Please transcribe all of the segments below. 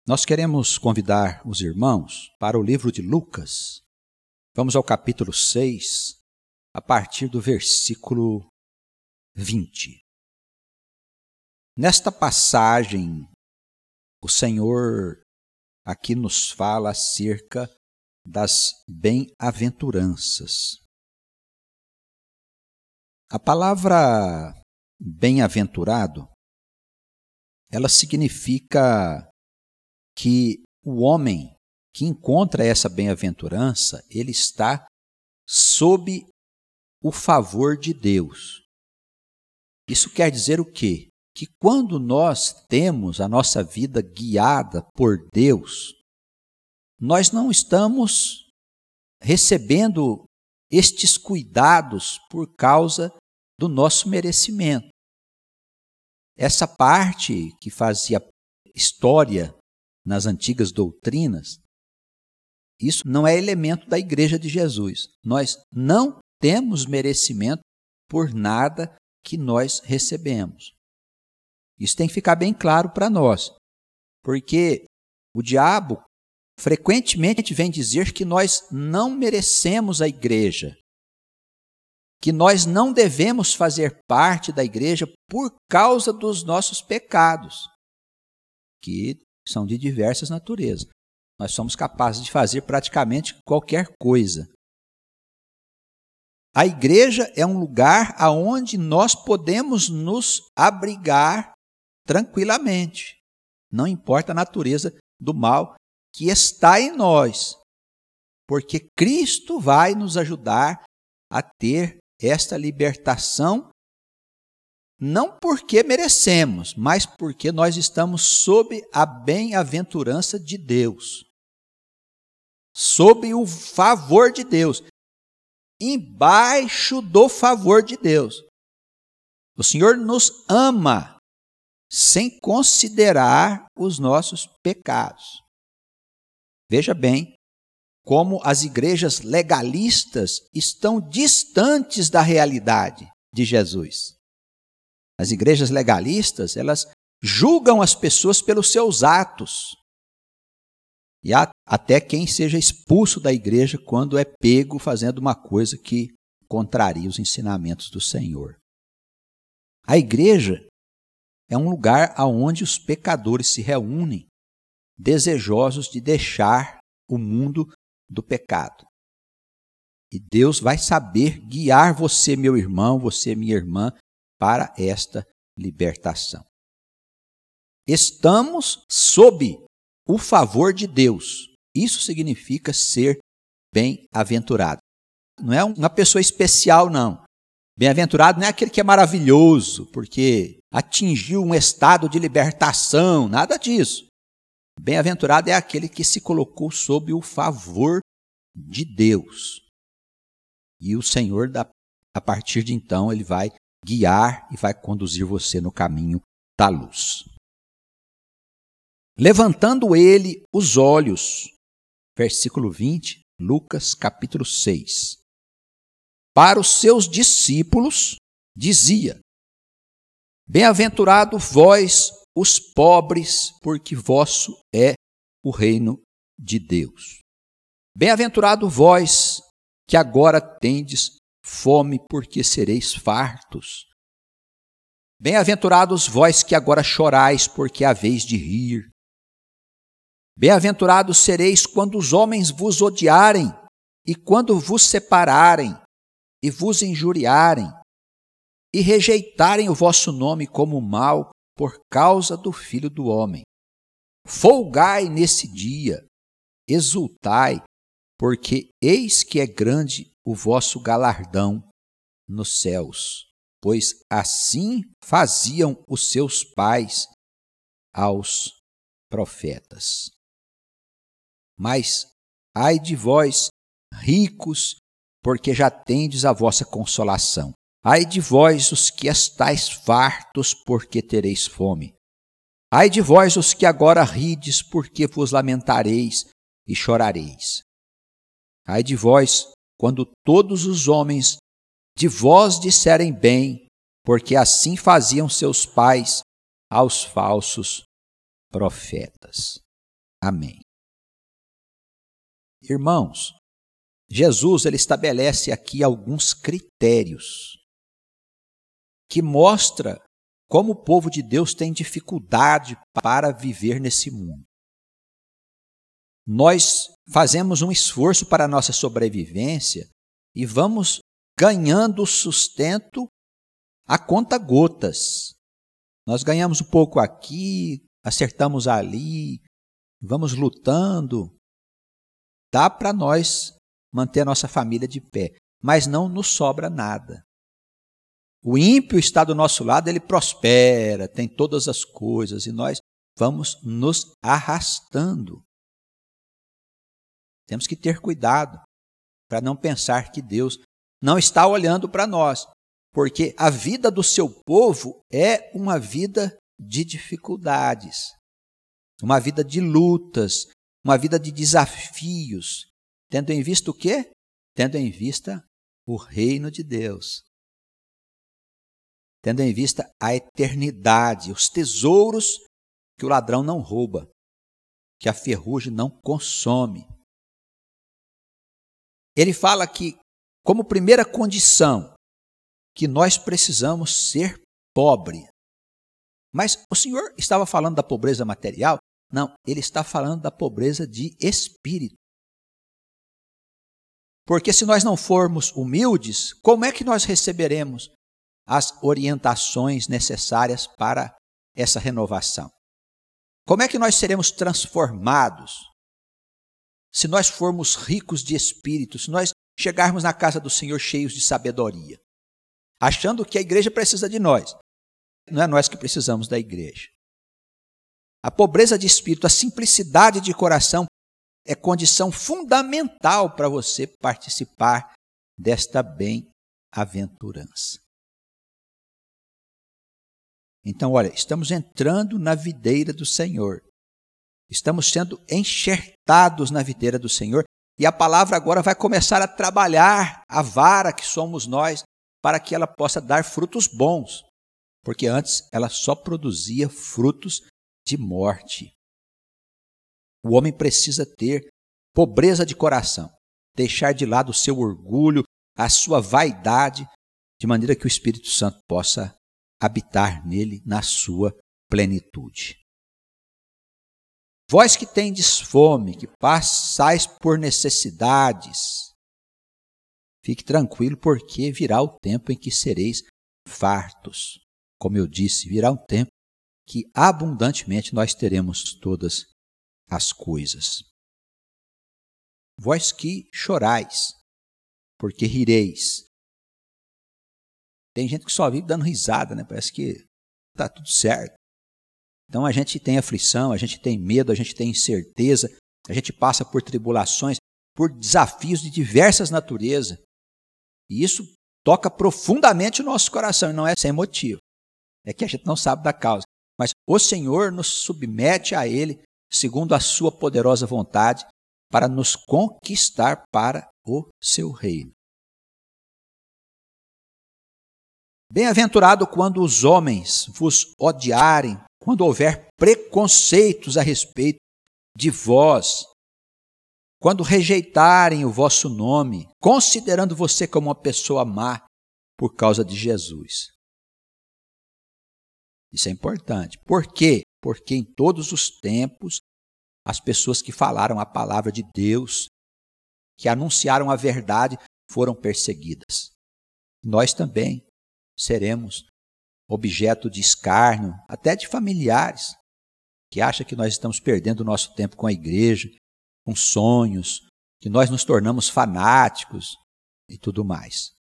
Nós queremos convidar os irmãos para o livro de Lucas. Vamos ao capítulo 6, a partir do versículo 20. Nesta passagem, o Senhor aqui nos fala acerca das bem-aventuranças. A palavra bem-aventurado, ela significa que o homem que encontra essa bem-aventurança, ele está sob o favor de Deus. Isso quer dizer o quê? Que quando nós temos a nossa vida guiada por Deus, nós não estamos recebendo estes cuidados por causa do nosso merecimento. Essa parte que fazia história nas antigas doutrinas, isso não é elemento da Igreja de Jesus. Nós não temos merecimento por nada que nós recebemos. Isso tem que ficar bem claro para nós, porque o diabo frequentemente vem dizer que nós não merecemos a igreja, que nós não devemos fazer parte da igreja por causa dos nossos pecados, que são de diversas naturezas. Nós somos capazes de fazer praticamente qualquer coisa. A igreja é um lugar onde nós podemos nos abrigar tranquilamente. Não importa a natureza do mal que está em nós, porque Cristo vai nos ajudar a ter esta libertação, não porque merecemos, mas porque nós estamos sob a bem-aventurança de Deus, sob o favor de Deus, embaixo do favor de Deus. O Senhor nos ama sem considerar os nossos pecados. Veja bem como as igrejas legalistas estão distantes da realidade de Jesus. As igrejas legalistas, elas julgam as pessoas pelos seus atos. E há até quem seja expulso da igreja quando é pego fazendo uma coisa que contraria os ensinamentos do Senhor. A igreja é um lugar onde os pecadores se reúnem, desejosos de deixar o mundo do pecado. E Deus vai saber guiar você, meu irmão, você, minha irmã, para esta libertação. Estamos sob o favor de Deus. Isso significa ser bem-aventurado. Não é uma pessoa especial, não. Bem-aventurado não é aquele que é maravilhoso, porque atingiu um estado de libertação, nada disso. Bem-aventurado é aquele que se colocou sob o favor de Deus. E o Senhor, a partir de então, ele vai guiar e vai conduzir você no caminho da luz. Levantando ele os olhos, versículo 20, Lucas capítulo 6. Para os seus discípulos, dizia: Bem-aventurado vós, os pobres, porque vosso é o reino de Deus. Bem-aventurado vós, que agora tendes fome, porque sereis fartos. Bem-aventurados vós que agora chorais, porque haveis de rir. Bem-aventurados sereis quando os homens vos odiarem, e quando vos separarem, e vos injuriarem, e rejeitarem o vosso nome como mal, por causa do Filho do Homem. Folgai nesse dia, exultai, porque eis que é grande o vosso galardão nos céus, pois assim faziam os seus pais aos profetas. Mas ai de vós, ricos, porque já tendes a vossa consolação. Ai de vós, os que estáis fartos, porque tereis fome. Ai de vós, os que agora rides, porque vos lamentareis e chorareis. Ai de vós, quando todos os homens de vós disserem bem, porque assim faziam seus pais aos falsos profetas. Amém. Irmãos, Jesus ele estabelece aqui alguns critérios que mostra como o povo de Deus tem dificuldade para viver nesse mundo. Nós fazemos um esforço para a nossa sobrevivência e vamos ganhando sustento a conta-gotas. Nós ganhamos um pouco aqui, acertamos ali, vamos lutando. Dá para nós manter a nossa família de pé, mas não nos sobra nada. O ímpio está do nosso lado, ele prospera, tem todas as coisas e nós vamos nos arrastando. Temos que ter cuidado para não pensar que Deus não está olhando para nós, porque a vida do seu povo é uma vida de dificuldades, uma vida de lutas, uma vida de desafios, tendo em vista o quê? Tendo em vista o reino de Deus. Tendo em vista a eternidade, os tesouros que o ladrão não rouba, que a ferrugem não consome. Ele fala que, como primeira condição, que nós precisamos ser pobres. Mas o Senhor estava falando da pobreza material? Não, ele está falando da pobreza de espírito. Porque se nós não formos humildes, como é que nós receberemos as orientações necessárias para essa renovação? Como é que nós seremos transformados se nós formos ricos de espírito, se nós chegarmos na casa do Senhor cheios de sabedoria, achando que a igreja precisa de nós? Não é nós que precisamos da igreja. A pobreza de espírito, a simplicidade de coração é condição fundamental para você participar desta bem-aventurança. Então, olha, estamos entrando na videira do Senhor. Estamos sendo enxertados na videira do Senhor e a palavra agora vai começar a trabalhar a vara que somos nós para que ela possa dar frutos bons, porque antes ela só produzia frutos de morte. O homem precisa ter pobreza de coração, deixar de lado o seu orgulho, a sua vaidade, de maneira que o Espírito Santo possa habitar nele na sua plenitude. Vós que tendes fome, que passais por necessidades, fique tranquilo, porque virá o tempo em que sereis fartos. Como eu disse, virá um tempo que abundantemente nós teremos todas as coisas. Vós que chorais, porque rireis. Tem gente que só vive dando risada, né? Parece que está tudo certo. Então a gente tem aflição, a gente tem medo, a gente tem incerteza, a gente passa por tribulações, por desafios de diversas naturezas. E isso toca profundamente o nosso coração, e não é sem motivo. É que a gente não sabe da causa. Mas o Senhor nos submete a Ele, segundo a sua poderosa vontade, para nos conquistar para o seu reino. Bem-aventurado quando os homens vos odiarem, quando houver preconceitos a respeito de vós, quando rejeitarem o vosso nome, considerando você como uma pessoa má por causa de Jesus. Isso é importante. Por quê? Porque em todos os tempos, as pessoas que falaram a palavra de Deus, que anunciaram a verdade, foram perseguidas. Nós também seremos objeto de escárnio, até de familiares, que acham que nós estamos perdendo o nosso tempo com a igreja, com sonhos, que nós nos tornamos fanáticos e tudo mais.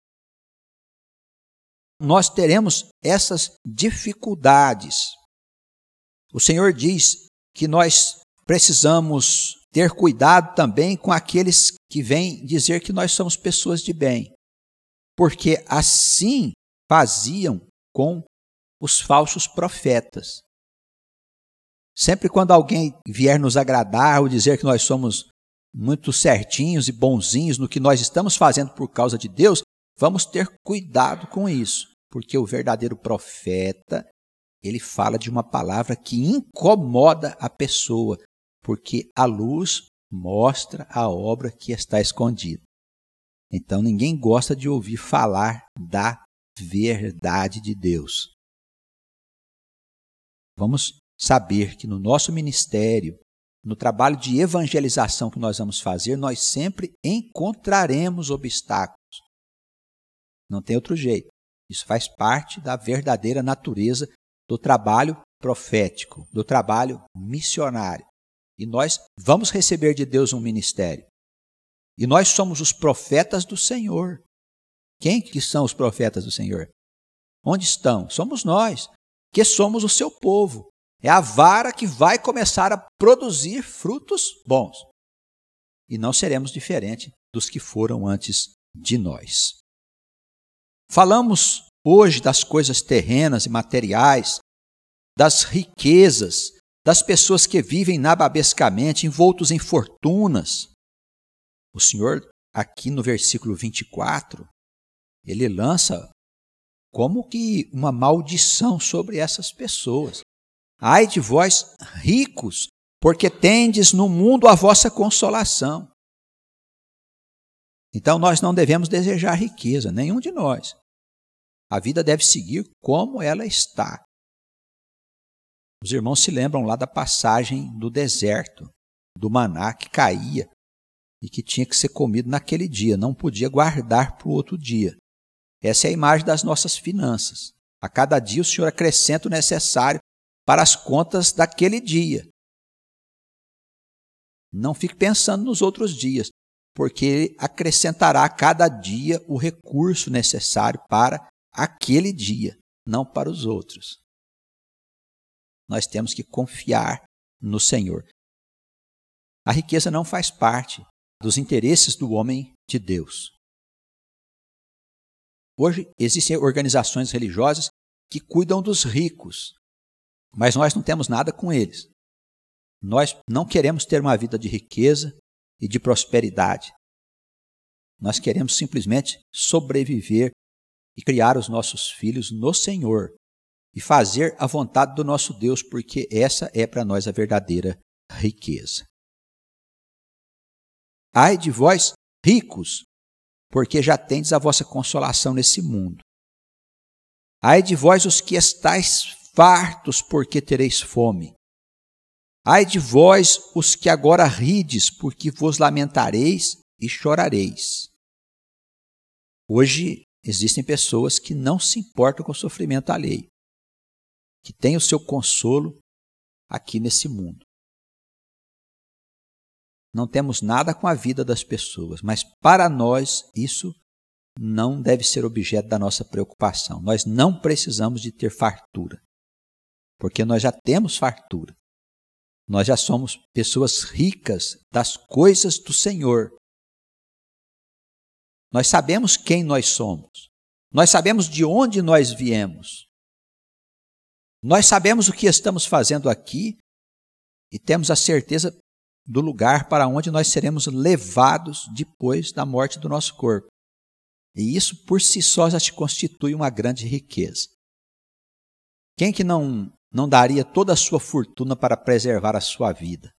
Nós teremos essas dificuldades. O Senhor diz que nós precisamos ter cuidado também com aqueles que vêm dizer que nós somos pessoas de bem, porque assim faziam com os falsos profetas. Sempre quando alguém vier nos agradar ou dizer que nós somos muito certinhos e bonzinhos no que nós estamos fazendo por causa de Deus, vamos ter cuidado com isso, porque o verdadeiro profeta, ele fala de uma palavra que incomoda a pessoa, porque a luz mostra a obra que está escondida. Então ninguém gosta de ouvir falar da verdade de Deus. Vamos saber que no nosso ministério, no trabalho de evangelização que nós vamos fazer, nós sempre encontraremos obstáculos. Não tem outro jeito. Isso faz parte da verdadeira natureza do trabalho profético, do trabalho missionário. E nós vamos receber de Deus um ministério. E nós somos os profetas do Senhor. Quem que são os profetas do Senhor? Onde estão? Somos nós, que somos o seu povo. É a vara que vai começar a produzir frutos bons. E não seremos diferentes dos que foram antes de nós. Falamos hoje das coisas terrenas e materiais, das riquezas, das pessoas que vivem nababescamente, envoltos em fortunas. O Senhor, aqui no versículo 24, ele lança como que uma maldição sobre essas pessoas. Ai de vós, ricos, porque tendes no mundo a vossa consolação. Então, nós não devemos desejar riqueza, nenhum de nós. A vida deve seguir como ela está. Os irmãos se lembram lá da passagem do deserto, do maná que caía e que tinha que ser comido naquele dia, não podia guardar para o outro dia. Essa é a imagem das nossas finanças. A cada dia o Senhor acrescenta o necessário para as contas daquele dia. Não fique pensando nos outros dias, porque Ele acrescentará a cada dia o recurso necessário para aquele dia, não para os outros. Nós temos que confiar no Senhor. A riqueza não faz parte dos interesses do homem de Deus. Hoje existem organizações religiosas que cuidam dos ricos, mas nós não temos nada com eles. Nós não queremos ter uma vida de riqueza e de prosperidade. Nós queremos simplesmente sobreviver e criar os nossos filhos no Senhor e fazer a vontade do nosso Deus, porque essa é para nós a verdadeira riqueza. Ai de vós, ricos, porque já tendes a vossa consolação nesse mundo. Ai de vós, os que estáis fartos, porque tereis fome. Ai de vós, os que agora rides, porque vos lamentareis e chorareis. Hoje existem pessoas que não se importam com o sofrimento alheio, que têm o seu consolo aqui nesse mundo. Não temos nada com a vida das pessoas, mas para nós isso não deve ser objeto da nossa preocupação. Nós não precisamos de ter fartura, porque nós já temos fartura. Nós já somos pessoas ricas das coisas do Senhor. Nós sabemos quem nós somos. Nós sabemos de onde nós viemos. Nós sabemos o que estamos fazendo aqui e temos a certeza do lugar para onde nós seremos levados depois da morte do nosso corpo. E isso por si só já te constitui uma grande riqueza. Quem que não daria toda a sua fortuna para preservar a sua vida?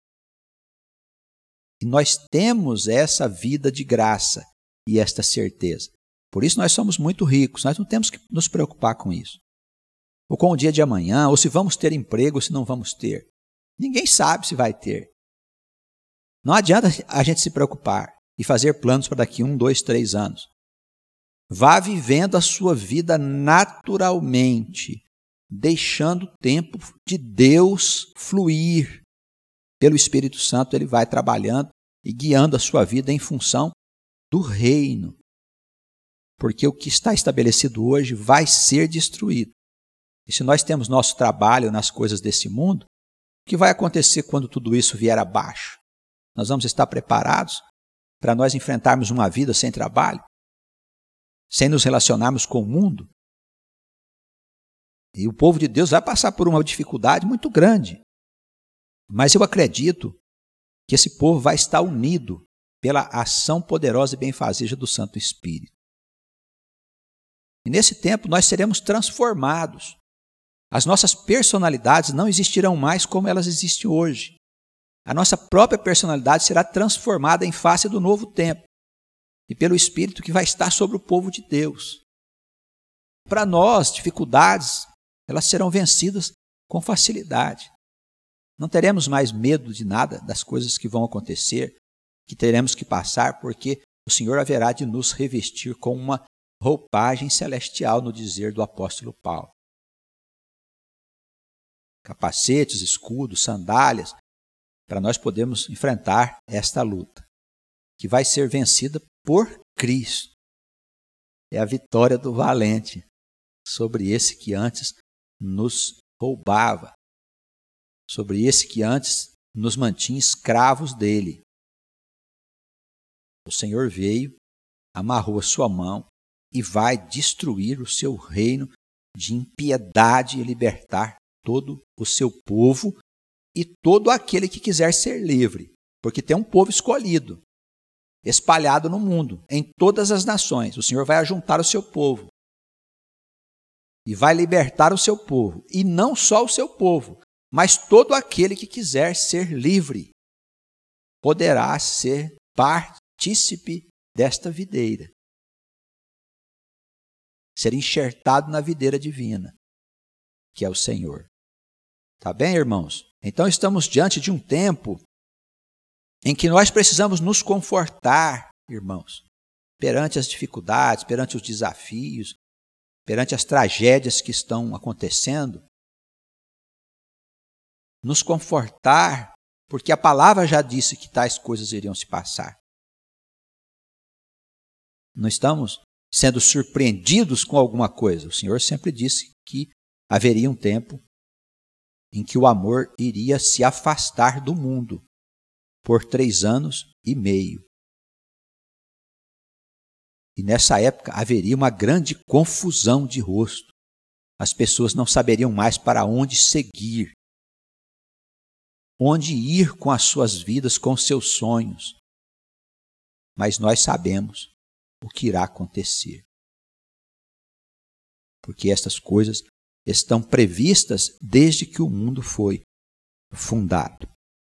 E nós temos essa vida de graça e esta certeza. Por isso nós somos muito ricos, nós não temos que nos preocupar com isso. Ou com o dia de amanhã, ou se vamos ter emprego ou se não vamos ter. Ninguém sabe se vai ter. Não adianta a gente se preocupar e fazer planos para daqui 1, 2, 3 anos. Vá vivendo a sua vida naturalmente, deixando o tempo de Deus fluir. Pelo Espírito Santo, Ele vai trabalhando e guiando a sua vida em função do reino. Porque o que está estabelecido hoje vai ser destruído. E se nós temos nosso trabalho nas coisas desse mundo, o que vai acontecer quando tudo isso vier abaixo? Nós vamos estar preparados para nós enfrentarmos uma vida sem trabalho, sem nos relacionarmos com o mundo? E o povo de Deus vai passar por uma dificuldade muito grande. Mas eu acredito que esse povo vai estar unido pela ação poderosa e benfazeja do Santo Espírito. E nesse tempo nós seremos transformados. As nossas personalidades não existirão mais como elas existem hoje. A nossa própria personalidade será transformada em face do novo tempo e pelo Espírito que vai estar sobre o povo de Deus. Para nós, dificuldades, elas serão vencidas com facilidade. Não teremos mais medo de nada das coisas que vão acontecer, que teremos que passar, porque o Senhor haverá de nos revestir com uma roupagem celestial, no dizer do apóstolo Paulo. Capacetes, escudos, sandálias, para nós podermos enfrentar esta luta, que vai ser vencida por Cristo. É a vitória do valente sobre esse que antes nos roubava, sobre esse que antes nos mantinha escravos dele. O Senhor veio, amarrou a sua mão e vai destruir o seu reino de impiedade e libertar todo o seu povo e todo aquele que quiser ser livre, porque tem um povo escolhido, espalhado no mundo, em todas as nações. O Senhor vai ajuntar o seu povo e vai libertar o seu povo, e não só o seu povo, mas todo aquele que quiser ser livre poderá ser partícipe desta videira, ser enxertado na videira divina, que é o Senhor. Tá bem, irmãos? Então estamos diante de um tempo em que nós precisamos nos confortar, irmãos, perante as dificuldades, perante os desafios, perante as tragédias que estão acontecendo. Nos confortar, porque a palavra já disse que tais coisas iriam se passar. Não estamos sendo surpreendidos com alguma coisa. O Senhor sempre disse que haveria um tempo em que o amor iria se afastar do mundo por 3 anos e meio. E nessa época haveria uma grande confusão de rosto. As pessoas não saberiam mais para onde seguir, onde ir com as suas vidas, com os seus sonhos. Mas nós sabemos o que irá acontecer, porque estas coisas estão previstas desde que o mundo foi fundado.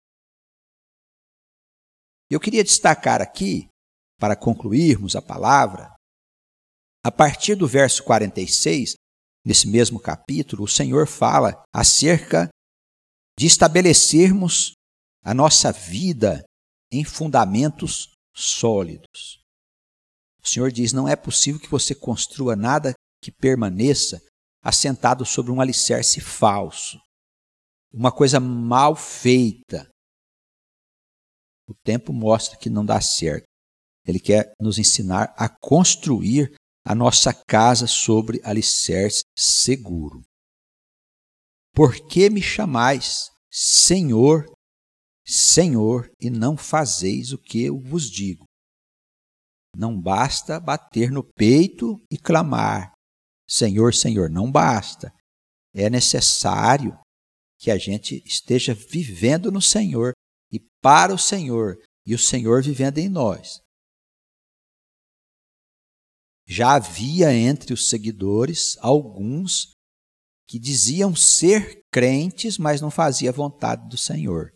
Eu queria destacar aqui, para concluirmos a palavra, a partir do verso 46, nesse mesmo capítulo, o Senhor fala acerca de estabelecermos a nossa vida em fundamentos sólidos. O Senhor diz: não é possível que você construa nada que permaneça assentado sobre um alicerce falso, uma coisa mal feita. O tempo mostra que não dá certo. Ele quer nos ensinar a construir a nossa casa sobre alicerce seguro. Por que me chamais Senhor, Senhor, e não fazeis o que eu vos digo? Não basta bater no peito e clamar: Senhor, Senhor, não basta. É necessário que a gente esteja vivendo no Senhor e para o Senhor, e o Senhor vivendo em nós. Já havia entre os seguidores alguns que diziam ser crentes, mas não faziam a vontade do Senhor.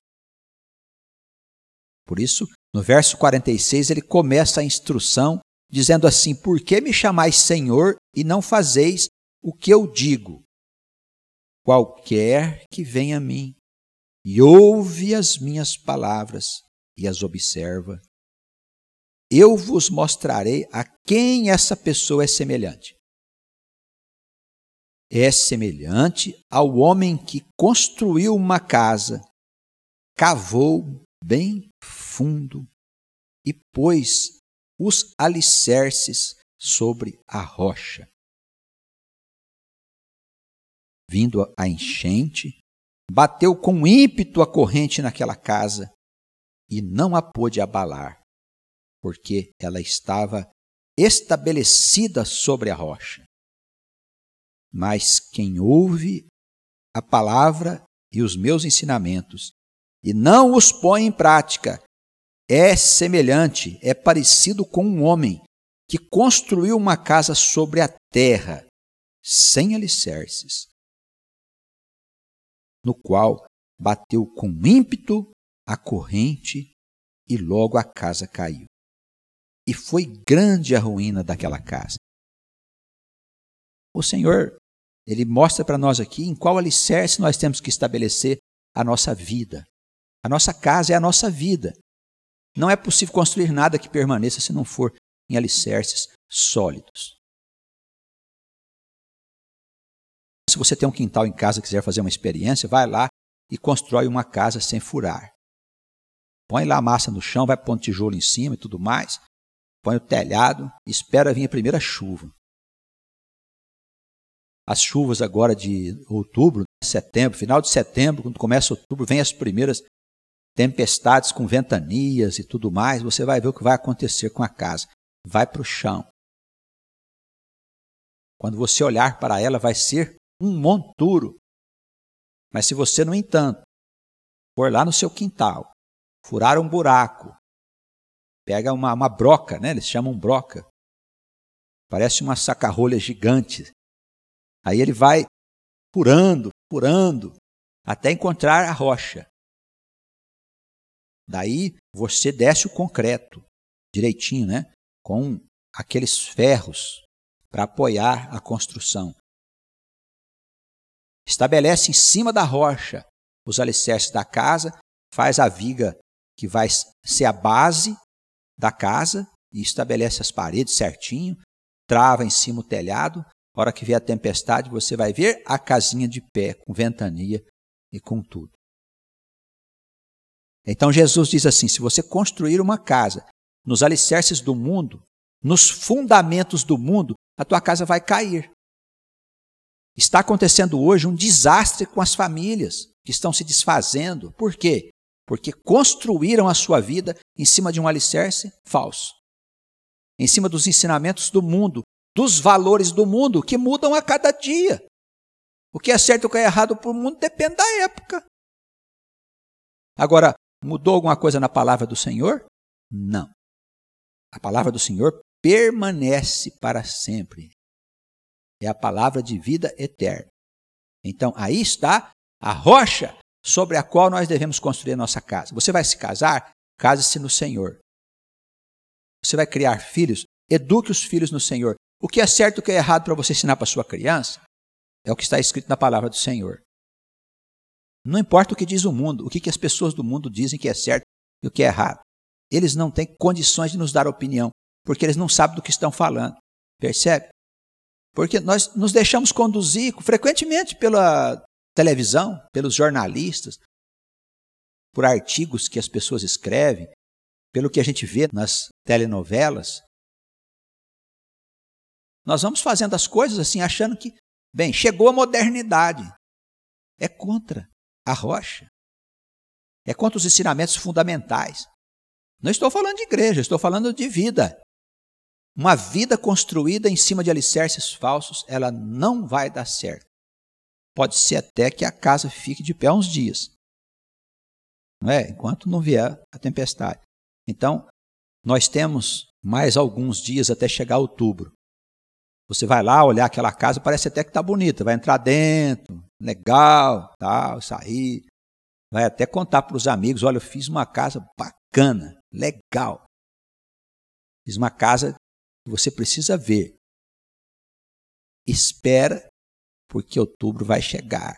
Por isso, no verso 46, ele começa a instrução dizendo assim: por que me chamais Senhor e não fazeis o que eu digo? Qualquer que venha a mim e ouve as minhas palavras e as observa, eu vos mostrarei a quem essa pessoa é semelhante. É semelhante ao homem que construiu uma casa, cavou bem fundo e pôs os alicerces sobre a rocha. Vindo a enchente, bateu com ímpeto a corrente naquela casa e não a pôde abalar, porque ela estava estabelecida sobre a rocha. Mas quem ouve a palavra e os meus ensinamentos e não os põe em prática é semelhante, é parecido com um homem que construiu uma casa sobre a terra, sem alicerces, no qual bateu com ímpeto a corrente e logo a casa caiu. E foi grande a ruína daquela casa. O Senhor, Ele mostra para nós aqui em qual alicerce nós temos que estabelecer a nossa vida. A nossa casa é a nossa vida. Não é possível construir nada que permaneça se não for em alicerces sólidos. Se você tem um quintal em casa e quiser fazer uma experiência, vai lá e constrói uma casa sem furar. Põe lá a massa no chão, vai pondo tijolo em cima e tudo mais. Põe o telhado e espera vir a primeira chuva. As chuvas agora de outubro, setembro, final de setembro, quando começa outubro, vem as primeiras tempestades com ventanias e tudo mais. Você vai ver o que vai acontecer com a casa. Vai para o chão. Quando você olhar para ela, vai ser um monturo. Mas se você, no entanto, for lá no seu quintal, furar um buraco, pega uma broca, né? Eles chamam broca. Parece uma saca-rolha gigante. Aí ele vai furando, até encontrar a rocha. Daí você desce o concreto direitinho, né? Com aqueles ferros para apoiar a construção. Estabelece em cima da rocha os alicerces da casa, faz a viga que vai ser a base da casa e estabelece as paredes certinho, trava em cima o telhado. A hora que vier a tempestade, você vai ver a casinha de pé, com ventania e com tudo. Então Jesus diz assim, se você construir uma casa nos alicerces do mundo, nos fundamentos do mundo, a tua casa vai cair. Está acontecendo hoje um desastre com as famílias que estão se desfazendo. Por quê? Porque construíram a sua vida em cima de um alicerce falso. Em cima dos ensinamentos do mundo, dos valores do mundo, que mudam a cada dia. O que é certo e o que é errado para o mundo depende da época. Agora, mudou alguma coisa na palavra do Senhor? Não. A palavra do Senhor permanece para sempre. É a palavra de vida eterna. Então, aí está a rocha sobre a qual nós devemos construir a nossa casa. Você vai se casar? Case-se no Senhor. Você vai criar filhos? Eduque os filhos no Senhor. O que é certo e o que é errado para você ensinar para sua criança é o que está escrito na palavra do Senhor. Não importa o que diz o mundo, o que as pessoas do mundo dizem que é certo e o que é errado. Eles não têm condições de nos dar opinião, porque eles não sabem do que estão falando. Percebe? Porque nós nos deixamos conduzir frequentemente pela televisão, pelos jornalistas, por artigos que as pessoas escrevem, pelo que a gente vê nas telenovelas. Nós vamos fazendo as coisas assim, achando que, bem, chegou a modernidade. É contra a rocha. É contra os ensinamentos fundamentais. Não estou falando de igreja, estou falando de vida. Uma vida construída em cima de alicerces falsos, ela não vai dar certo. Pode ser até que a casa fique de pé uns dias. Não é? Enquanto não vier a tempestade. Então, nós temos mais alguns dias até chegar outubro. Você vai lá olhar aquela casa, parece até que está bonita. Vai entrar dentro, legal, tal, sair. Vai até contar para os amigos, olha, eu fiz uma casa bacana, legal. Fiz uma casa que você precisa ver. Espera, porque outubro vai chegar.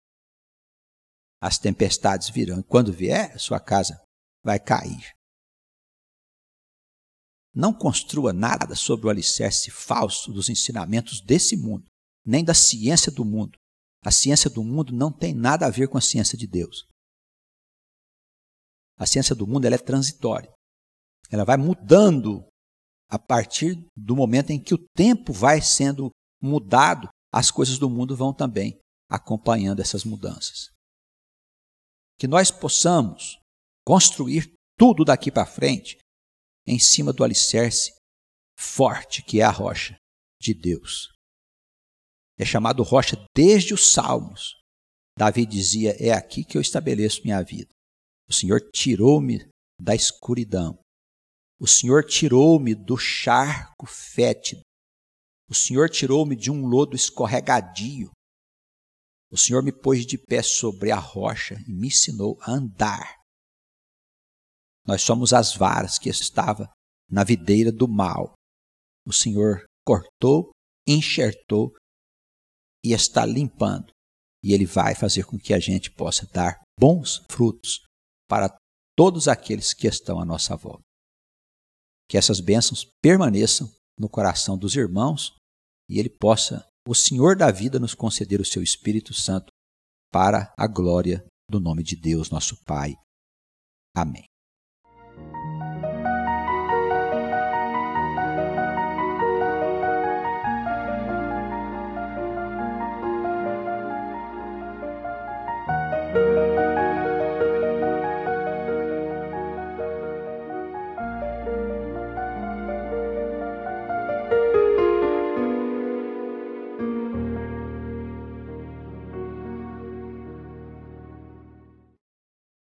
As tempestades virão. E quando vier, a sua casa vai cair. Não construa nada sobre o alicerce falso dos ensinamentos desse mundo, nem da ciência do mundo. A ciência do mundo não tem nada a ver com a ciência de Deus. A ciência do mundo ela é transitória. Ela vai mudando a partir do momento em que o tempo vai sendo mudado, as coisas do mundo vão também acompanhando essas mudanças. Que nós possamos construir tudo daqui para frente em cima do alicerce forte que é a rocha de Deus. É chamado rocha desde os Salmos. Davi dizia, é aqui que eu estabeleço minha vida. O Senhor tirou-me da escuridão. O Senhor tirou-me do charco fétido. O Senhor tirou-me de um lodo escorregadio. O Senhor me pôs de pé sobre a rocha e me ensinou a andar Nós somos as varas que estava na videira do mal. O Senhor cortou, enxertou e está limpando. E Ele vai fazer com que a gente possa dar bons frutos para todos aqueles que estão à nossa volta. Que essas bênçãos permaneçam no coração dos irmãos e Ele possa, o Senhor da vida, nos conceder o seu Espírito Santo para a glória do nome de Deus, nosso Pai. Amém.